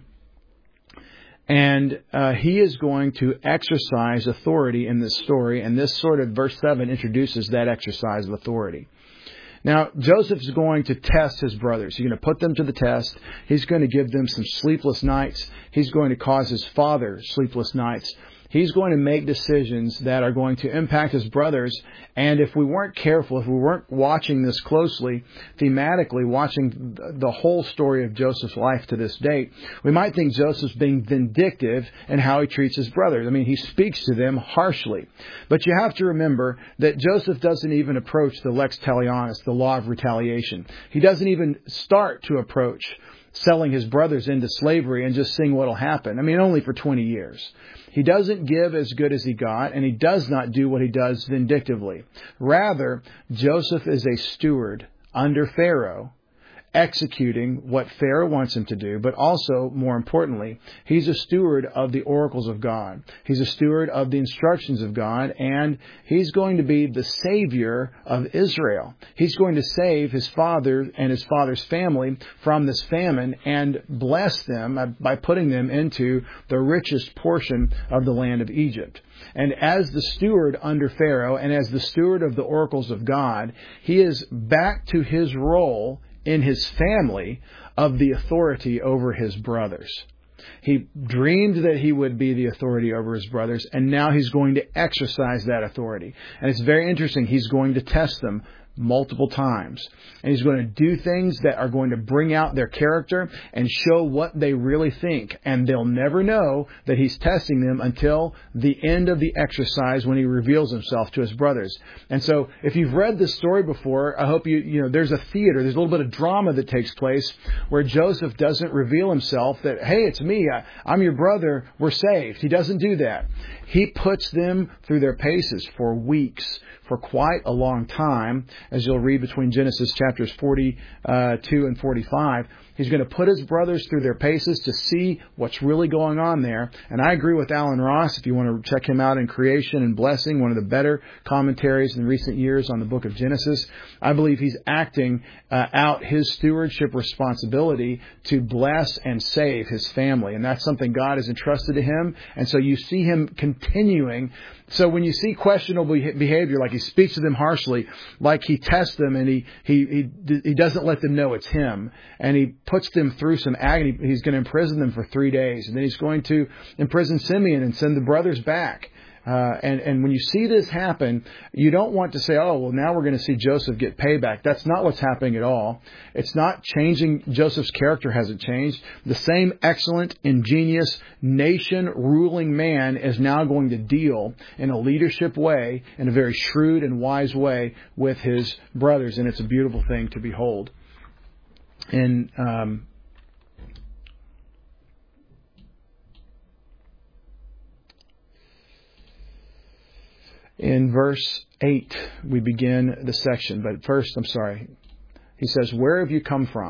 And he is going to exercise authority in this story. And this sort of verse 7 introduces that exercise of authority. Now, Joseph's going to test his brothers. He's going to put them to the test. He's going to give them some sleepless nights. He's going to cause his father sleepless nights. He's going to make decisions that are going to impact his brothers. And if we weren't careful, if we weren't watching this closely, thematically, watching the whole story of Joseph's life to this date, we might think Joseph's being vindictive in how he treats his brothers. I mean, he speaks to them harshly. But you have to remember that Joseph doesn't even approach the lex talionis, the law of retaliation. He doesn't even start to approach selling his brothers into slavery and just seeing what will happen. I mean, only for 20 years. He doesn't give as good as he got, and he does not do what he does vindictively. Rather, Joseph is a steward under Pharaoh, executing what Pharaoh wants him to do, but also, more importantly, he's a steward of the oracles of God. He's a steward of the instructions of God, and he's going to be the savior of Israel. He's going to save his father and his father's family from this famine and bless them by putting them into the richest portion of the land of Egypt. And as the steward under Pharaoh and as the steward of the oracles of God, he is back to his role in his family of the authority over his brothers. He dreamed that he would be the authority over his brothers, and now he's going to exercise that authority. And it's very interesting. He's going to test them multiple times. And he's going to do things that are going to bring out their character and show what they really think. And they'll never know that he's testing them until the end of the exercise when he reveals himself to his brothers. And so if you've read this story before, I hope there's a theater, there's a little bit of drama that takes place where Joseph doesn't reveal himself that, hey, it's me, I'm your brother, we're saved. He doesn't do that. He puts them through their paces for weeks, for quite a long time, as you'll read between Genesis chapters 42 and 45. He's going to put his brothers through their paces to see what's really going on there. And I agree with Alan Ross. If you want to check him out in Creation and Blessing, one of the better commentaries in recent years on the book of Genesis, I believe he's acting out his stewardship responsibility to bless and save his family. And that's something God has entrusted to him. And so you see him continuing. So when you see questionable behavior, like he speaks to them harshly, like he tests them and he doesn't let them know it's him, and he puts them through some agony. He's going to imprison them for 3 days, and then he's going to imprison Simeon and send the brothers back. And when you see this happen, you don't want to say, oh, well, now we're going to see Joseph get payback. That's not what's happening at all. It's not changing. Joseph's character hasn't changed. The same excellent, ingenious, nation-ruling man is now going to deal in a leadership way, in a very shrewd and wise way with his brothers. And it's a beautiful thing to behold. In verse 8, we begin the section. But first, he says, where have you come from?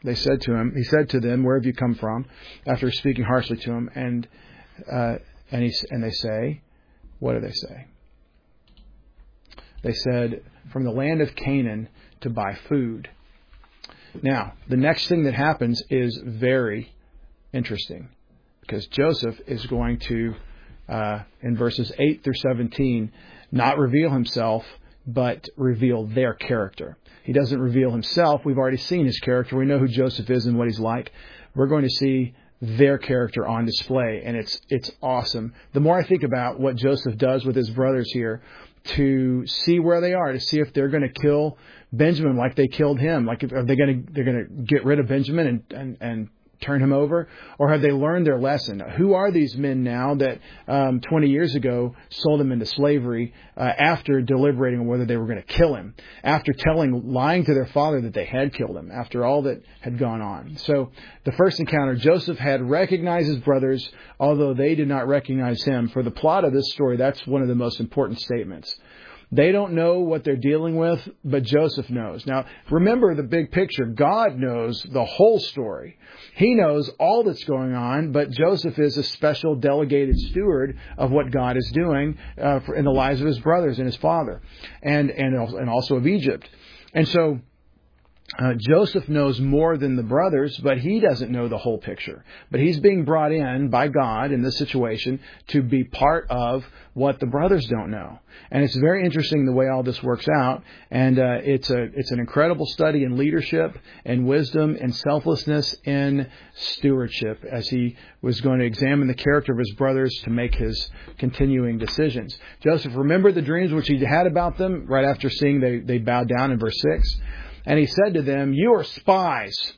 He said to them, "Where have you come from?" After speaking harshly to him, and they say, what do they say? They said, "From the land of Canaan to buy food." Now, the next thing that happens is very interesting, because Joseph is going to, in verses 8 through 17, not reveal himself, but reveal their character. He doesn't reveal himself. We've already seen his character. We know who Joseph is and what he's like. We're going to see their character on display, and it's awesome. The more I think about what Joseph does with his brothers here, to see where they are, to see if they're going to kill Benjamin like they killed him, like are they're going to get rid of Benjamin and turn him over, or have they learned their lesson? Who are these men now that 20 years ago sold him into slavery after deliberating on whether they were going to kill him, after lying to their father that they had killed him, after all that had gone on? So the first encounter, Joseph had recognized his brothers, although they did not recognize him. For the plot of this story, that's one of the most important statements. They don't know what they're dealing with, but Joseph knows. Now, remember the big picture. God knows the whole story. He knows all that's going on, but Joseph is a special delegated steward of what God is doing in the lives of his brothers and his father, and also of Egypt. And so Joseph knows more than the brothers, but he doesn't know the whole picture. But he's being brought in by God in this situation to be part of what the brothers don't know. And it's very interesting the way all this works out. And it's an incredible study in leadership and wisdom and selflessness in stewardship, as he was going to examine the character of his brothers to make his continuing decisions. Joseph remembered the dreams which he had about them right after seeing they bowed down in verse 6. And he said to them, "You are spies."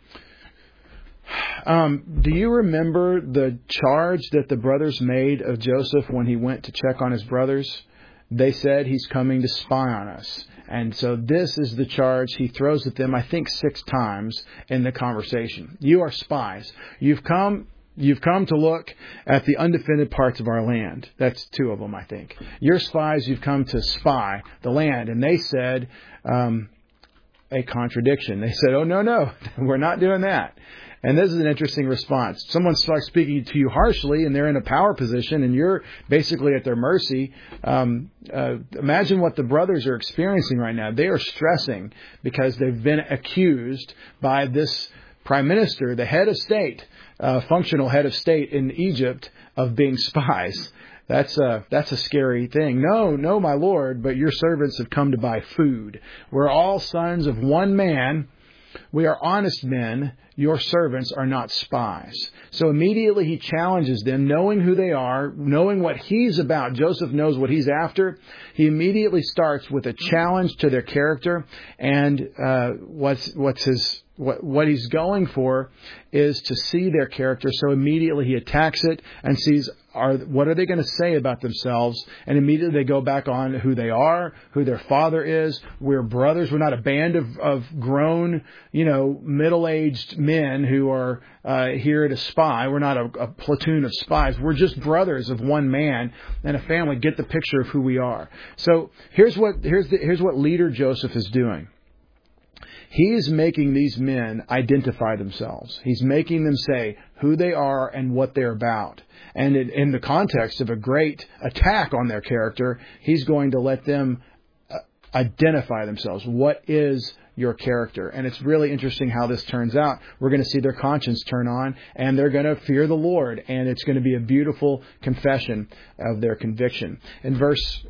Do you remember the charge that the brothers made of Joseph when he went to check on his brothers? They said, "He's coming to spy on us." And so this is the charge he throws at them, I think 6 times in the conversation. You are spies. You've come to look at the undefended parts of our land. That's 2 of them, I think. You're spies. You've come to spy the land. And they said, a contradiction. They said, "Oh, no, we're not doing that." And this is an interesting response. Someone starts speaking to you harshly, and they're in a power position, and you're basically at their mercy. Imagine what the brothers are experiencing right now. They are stressing because they've been accused by this prime minister, the head of state, functional head of state in Egypt, of being spies. That's a scary thing. No, my Lord, but your servants have come to buy food. We're all sons of one man. We are honest men. Your servants are not spies. So immediately he challenges them, knowing who they are, knowing what he's about. Joseph knows what he's after. He immediately starts with a challenge to their character, and what he's going for is to see their character. So immediately he attacks it and sees what are they going to say about themselves, and immediately they go back on who they are, who their father is. We're brothers. We're not a band of grown, middle-aged men who are here to spy. We're not a platoon of spies. We're just brothers of one man and a family. Get the picture of who we are. So here's what leader Joseph is doing. He is making these men identify themselves. He's making them say who they are and what they're about. And in the context of a great attack on their character, he's going to let them identify themselves. What is your character? And it's really interesting how this turns out. We're going to see their conscience turn on, and they're going to fear the Lord. And it's going to be a beautiful confession of their conviction. In verse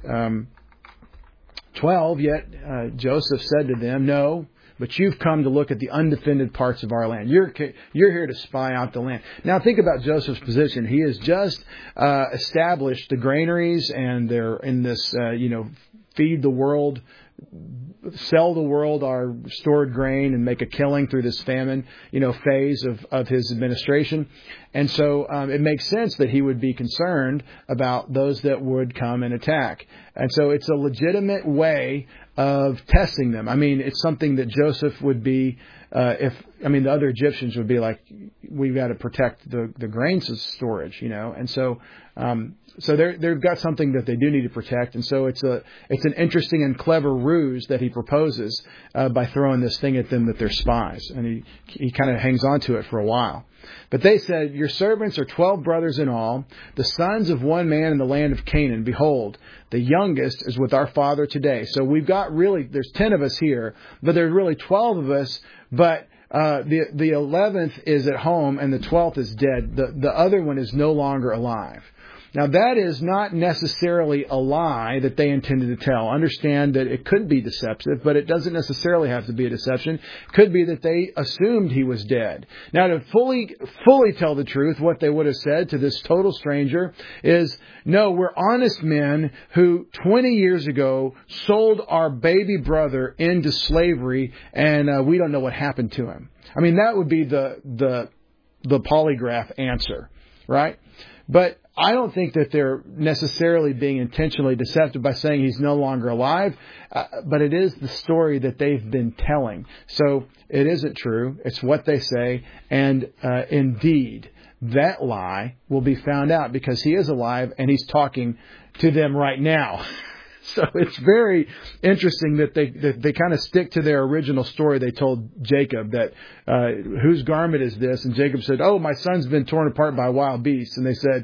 12, yet Joseph said to them, "No, but you've come to look at the undefended parts of our land. You're here to spy out the land." Now think about Joseph's position. He has just established the granaries, and they're in this, feed the world, sell the world our stored grain and make a killing through this famine, phase of his administration. And so it makes sense that he would be concerned about those that would come and attack. And so it's a legitimate way of testing them. I mean, it's something that Joseph would be the other Egyptians would be like, we've got to protect the grain storage, and so they've got something that they do need to protect, and so it's an interesting and clever ruse that he proposes by throwing this thing at them that they're spies, and he kind of hangs on to it for a while. But they said, your servants are 12 brothers in all, the sons of one man in the land of Canaan. Behold, the youngest is with our father today. So we've got there's 10 of us here, but there's really 12 of us, but the 11th is at home and the 12th is dead. The other one is no longer alive. Now, that is not necessarily a lie that they intended to tell. Understand that it could be deceptive, but it doesn't necessarily have to be a deception. It could be that they assumed he was dead. Now, to fully tell the truth, what they would have said to this total stranger is, no, we're honest men who 20 years ago sold our baby brother into slavery, and we don't know what happened to him. I mean, that would be the polygraph answer, right? But I don't think that they're necessarily being intentionally deceptive by saying he's no longer alive, but it is the story that they've been telling. So it isn't true. It's what they say. And indeed, that lie will be found out because he is alive and he's talking to them right now. So it's very interesting that they kind of stick to their original story they told Jacob, that whose garment is this? And Jacob said, oh, my son's been torn apart by wild beasts. And they said,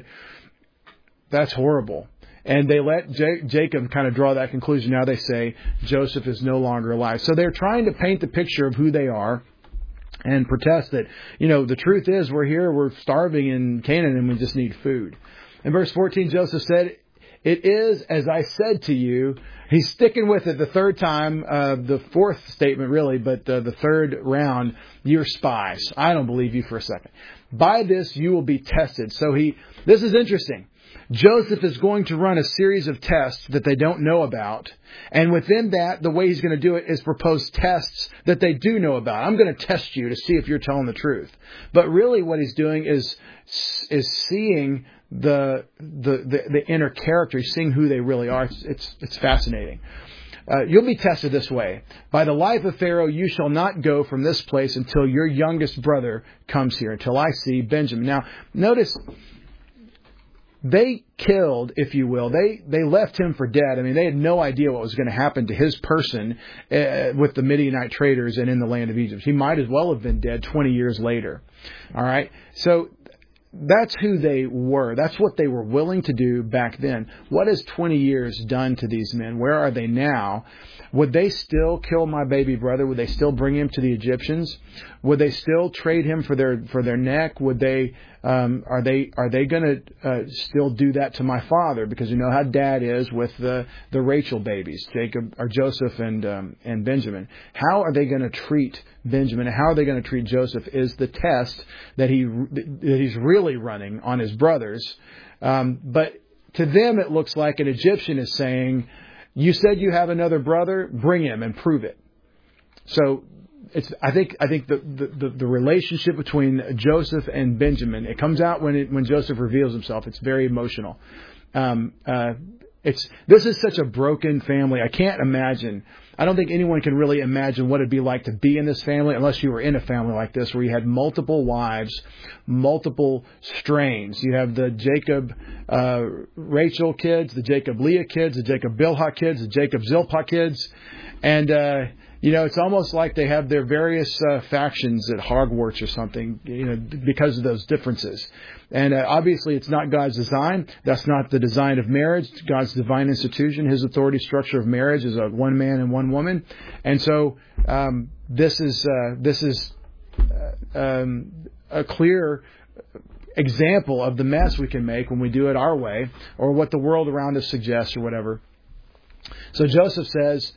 that's horrible. And they let Jacob kind of draw that conclusion. Now they say Joseph is no longer alive. So they're trying to paint the picture of who they are and protest that, the truth is we're starving in Canaan and we just need food. In verse 14, Joseph said, it is as I said to you. He's sticking with it the third time, the fourth statement really, but the third round, you're spies. I don't believe you for a second. By this you will be tested. So this is interesting. Joseph is going to run a series of tests that they don't know about. And within that, the way he's going to do it is propose tests that they do know about. I'm going to test you to see if you're telling the truth. But really what he's doing is seeing the inner character, seeing who they really are. It's fascinating. You'll be tested this way. By the life of Pharaoh, you shall not go from this place until your youngest brother comes here, until I see Benjamin. Now, notice they killed, if you will, they left him for dead. I mean, they had no idea what was going to happen to his person with the Midianite traders and in the land of Egypt. He might as well have been dead 20 years later. All right. So that's who they were. That's what they were willing to do back then. What has 20 years done to these men? Where are they now? Would they still kill my baby brother? Would they still bring him to the Egyptians? Would they still trade him for their neck? Would they are they going to still do that to my father? Because you know how Dad is with the Rachel babies, Joseph and Benjamin. How are they going to treat Benjamin? How are they going to treat Joseph? Is the test that he's really running on his brothers. But to them, it looks like an Egyptian is saying, you said you have another brother, bring him and prove it. So I think the relationship between Joseph and Benjamin, it comes out when Joseph reveals himself. It's very emotional. This is such a broken family. I can't imagine. I don't think anyone can really imagine what it'd be like to be in this family unless you were in a family like this where you had multiple wives, multiple strains. You have the Jacob Rachel kids, the Jacob Leah kids, the Jacob Bilhah kids, the Jacob Zilpah kids. And, it's almost like they have their various factions at Hogwarts or something, because of those differences. And obviously it's not God's design. That's not the design of marriage. It's God's divine institution. His authority structure of marriage is a one man and one woman. And so this is a clear example of the mess we can make when we do it our way, or what the world around us suggests, or whatever. So Joseph says,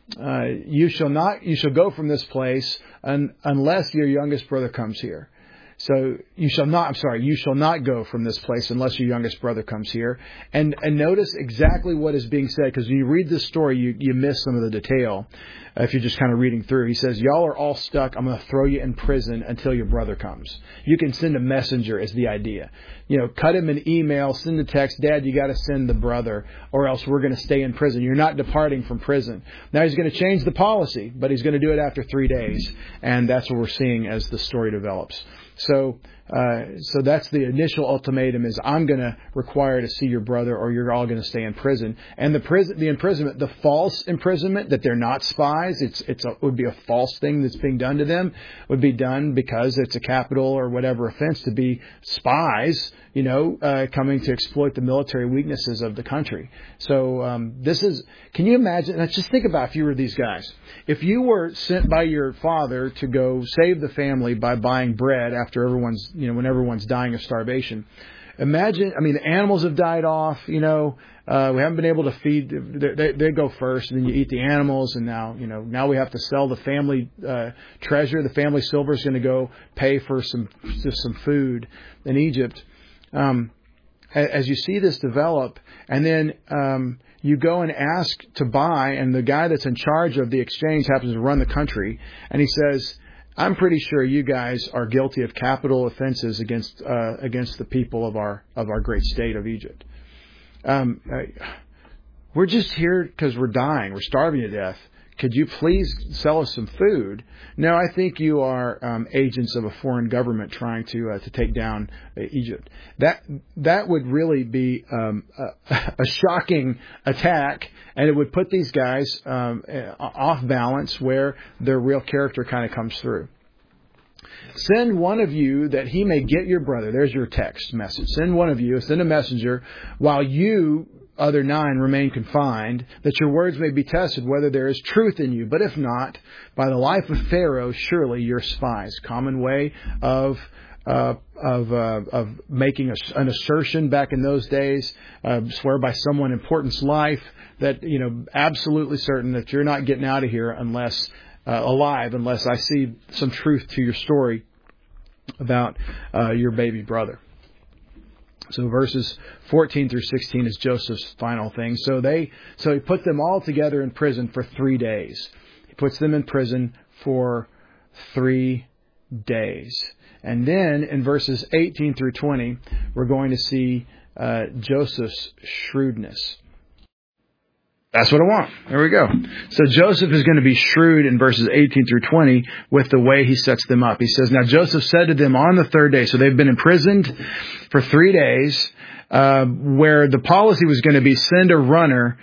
you shall go from this place unless your youngest brother comes here. So you shall not go from this place unless your youngest brother comes here. And notice exactly what is being said, because when you read this story, you miss some of the detail. If you're just kind of reading through, he says, y'all are all stuck. I'm going to throw you in prison until your brother comes. You can send a messenger is the idea. Cut him an email, send a text, Dad, you got to send the brother, or else we're going to stay in prison. You're not departing from prison. Now he's going to change the policy, but he's going to do it after 3 days. And that's what we're seeing as the story develops. So that's the initial ultimatum is I'm going to require to see your brother or you're all going to stay in prison. And the imprisonment, the false imprisonment that they're not spies, it would be a false thing that's being done to them, would be done because it's a capital or whatever offense to be spies, coming to exploit the military weaknesses of the country. So can you imagine, let's just think about if you were these guys. If you were sent by your father to go save the family by buying bread after when everyone's dying of starvation, imagine, the animals have died off, we haven't been able to feed, they go first, and then you eat the animals, and now we have to sell the family treasure. The family silver is going to go pay for some food in Egypt. As you see this develop, and then you go and ask to buy, and the guy that's in charge of the exchange happens to run the country, and he says, I'm pretty sure you guys are guilty of capital offenses against the people of our great state of Egypt. We're just here because we're dying. We're starving to death. Could you please sell us some food? No, I think you are agents of a foreign government trying to take down Egypt. That would really be a shocking attack, and it would put these guys off balance where their real character kind of comes through. Send one of you that he may get your brother. There's your text message. Send one of you, send a messenger, while you, other 9, remain confined, that your words may be tested, whether there is truth in you. But if not, by the life of Pharaoh, surely you're spies. Common way of making an assertion back in those days, swear by someone important's life, that, absolutely certain that you're not getting out of here unless I see some truth to your story about your baby brother. So verses 14 through 16 is Joseph's final thing. So he put them all together in prison for 3 days. He puts them in prison for 3 days. And then in verses 18 through 20, we're going to see Joseph's shrewdness. That's what I want. There we go. So Joseph is going to be shrewd in verses 18 through 20 with the way he sets them up. He says, now Joseph said to them on the 3rd day, so they've been imprisoned for 3 days, where the policy was going to be send a runner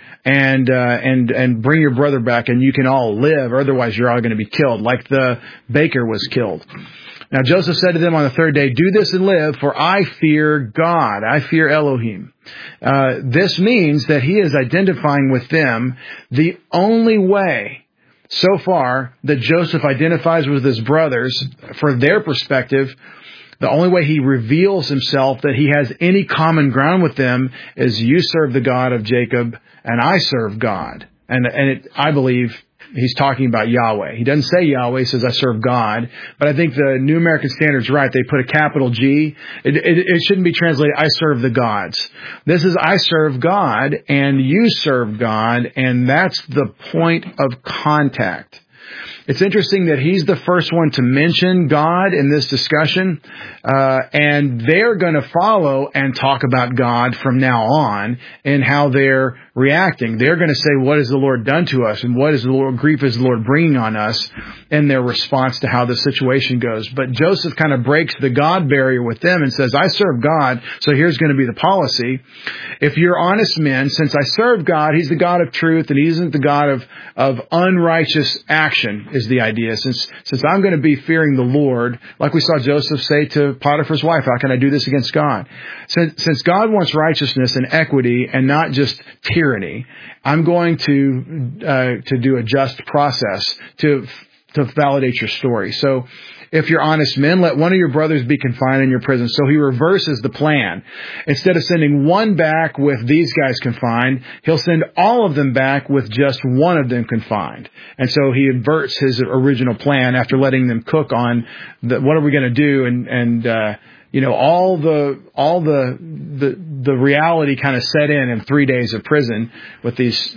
and bring your brother back and you can all live, or otherwise you're all going to be killed, like the baker was killed. Now Joseph said to them on the 3rd day, do this and live, for I fear God. I fear Elohim. This means that he is identifying with them the only way so far that Joseph identifies with his brothers, for their perspective. The only way he reveals himself that he has any common ground with them is you serve the God of Jacob and I serve God. I believe he's talking about Yahweh. He doesn't say Yahweh, he says I serve God. But I think the New American Standard's right. They put a capital G. It shouldn't be translated I serve the gods. This is I serve God and you serve God, and that's the point of contact. It's interesting that he's the first one to mention God in this discussion, and they're going to follow and talk about God from now on and how they're reacting. They're going to say, what has the Lord done to us, and what is the Lord, grief is the Lord bringing on us, in their response to how the situation goes. But Joseph kind of breaks the God barrier with them and says, I serve God, so here's going to be the policy. If you're honest men, since I serve God, he's the God of truth, and he isn't the God of unrighteous action, is the idea. Since I'm going to be fearing the Lord, like we saw Joseph say to Potiphar's wife, how can I do this against God? Since God wants righteousness and equity and not just tyranny, I'm going to do a just process to validate your story. So if you're honest men, let one of your brothers be confined in your prison. So he reverses the plan. Instead of sending one back with these guys confined, he'll send all of them back with just one of them confined. And so he inverts his original plan after letting them cook on what are we going to do, and all the reality kind of set in 3 days of prison with these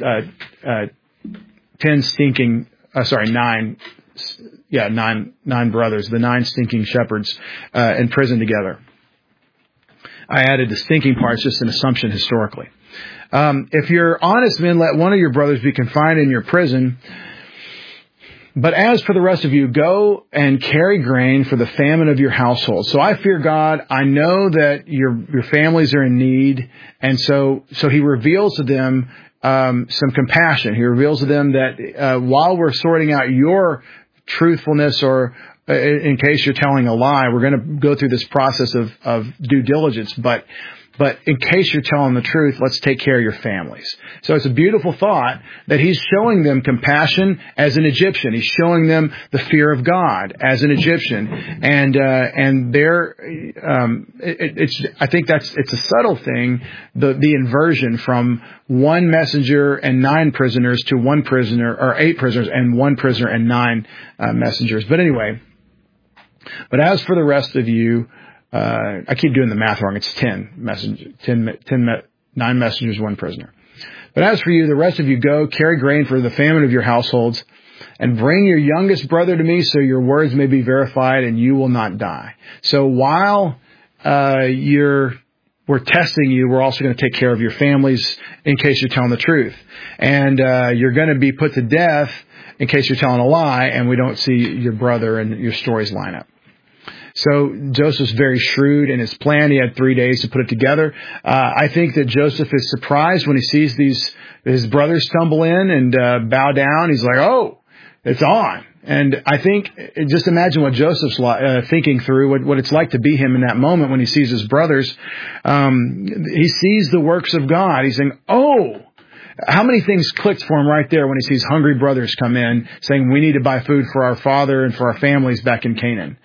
9 brothers, the 9 stinking shepherds in prison together. I added the stinking part, it's just an assumption historically. If you're honest men, let one of your brothers be confined in your prison. But as for the rest of you, go and carry grain for the famine of your household. So I fear God. I know that your families are in need. And so he reveals to them some compassion. He reveals to them that while we're sorting out your truthfulness, or in case you're telling a lie, we're going to go through this process of due diligence. But in case you're telling the truth, let's take care of your families. So it's a beautiful thought that he's showing them compassion as an Egyptian. He's showing them the fear of God as an Egyptian. And I think it's a subtle thing, the inversion from one messenger and 9 prisoners to 1 prisoner, or 8 prisoners and 1 prisoner and 9 messengers. But anyway, but as for the rest of you, I keep doing the math wrong. It's 10 messengers, 9 messengers, 1 prisoner. But as for you, the rest of you, go carry grain for the famine of your households, and bring your youngest brother to me, so your words may be verified, and you will not die. So while we're testing you, we're also going to take care of your families in case you're telling the truth, and you're going to be put to death in case you're telling a lie, and we don't see your brother and your stories line up. So Joseph's very shrewd in his plan. He had 3 days to put it together. I think that Joseph is surprised when he sees his brothers stumble in and bow down. He's like, "Oh, it's on." And I think, just imagine what Joseph's thinking through, what it's like to be him in that moment when he sees his brothers. He sees the works of God. He's saying, "Oh." How many things clicked for him right there when he sees hungry brothers come in saying, "We need to buy food for our father and for our families back in Canaan."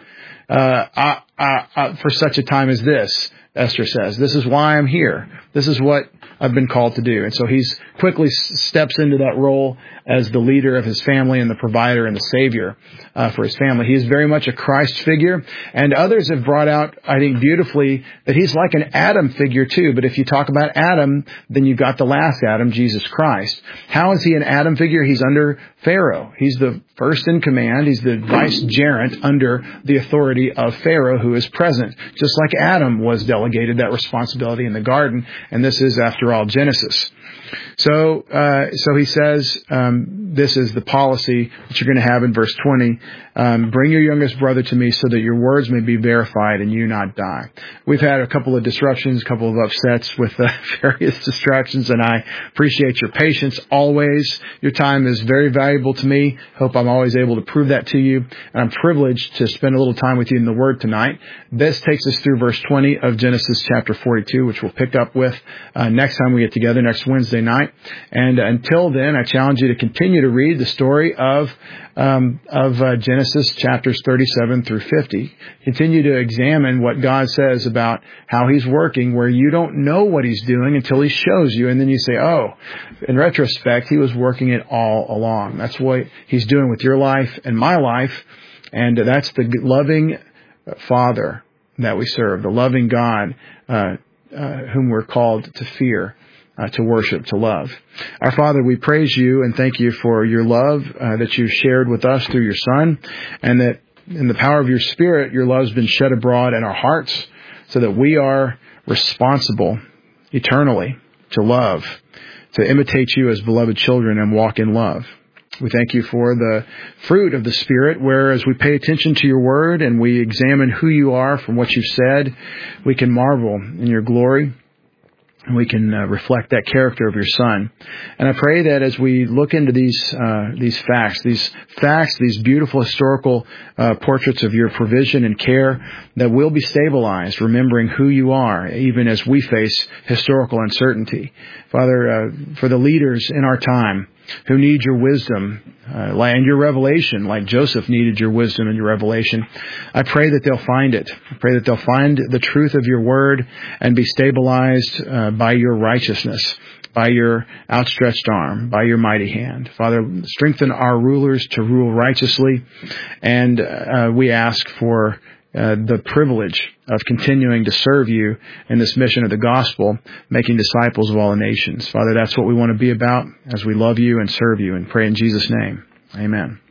For such a time as this, Esther says, "This is why I'm here. This is what I've been called to do." And so he's quickly steps into that role as the leader of his family and the provider and the savior for his family. He is very much a Christ figure, and others have brought out, I think, beautifully that he's like an Adam figure too. But if you talk about Adam, then you've got the last Adam, Jesus Christ. How is he an Adam figure? He's under Pharaoh. He's the first in command. He's the vicegerent under the authority of Pharaoh, who is present, just like Adam was delegated that responsibility in the garden. And this is, after all, Genesis. So he says, this is the policy that you're going to have in verse 20. Bring your youngest brother to me so that your words may be verified and you not die. We've had a couple of disruptions, a couple of upsets with various distractions, and I appreciate your patience always. Your time is very valuable to me. Hope I'm always able to prove that to you. And I'm privileged to spend a little time with you in the Word tonight. This takes us through verse 20 of Genesis chapter 42, which we'll pick up with next time we get together, next Wednesday night. And until then, I challenge you to continue to read the story of Genesis chapters 37 through 50. Continue to examine what God says about how He's working, where you don't know what He's doing until He shows you, and then you say, "Oh, in retrospect, He was working it all along." That's what He's doing with your life and my life, and that's the loving Father that we serve, the loving God whom we're called to fear, to worship, to love. Our Father, we praise you and thank you for your love that you've shared with us through your Son, and that in the power of your Spirit, your love has been shed abroad in our hearts so that we are responsible eternally to love, to imitate you as beloved children and walk in love. We thank you for the fruit of the Spirit, where as we pay attention to your word and we examine who you are from what you've said, we can marvel in your glory. And we can reflect that character of your Son. And I pray that as we look into these facts, these beautiful historical portraits of your provision and care, that we'll be stabilized, remembering who you are, even as we face historical uncertainty. Father, for the leaders in our time, who need your wisdom and your revelation, like Joseph needed your wisdom and your revelation. I pray that they'll find it. I pray that they'll find the truth of your word and be stabilized by your righteousness, by your outstretched arm, by your mighty hand. Father, strengthen our rulers to rule righteously, and we ask for the privilege of continuing to serve you in this mission of the gospel, making disciples of all the nations. Father, that's what we want to be about as we love you and serve you, and pray in Jesus' name. Amen.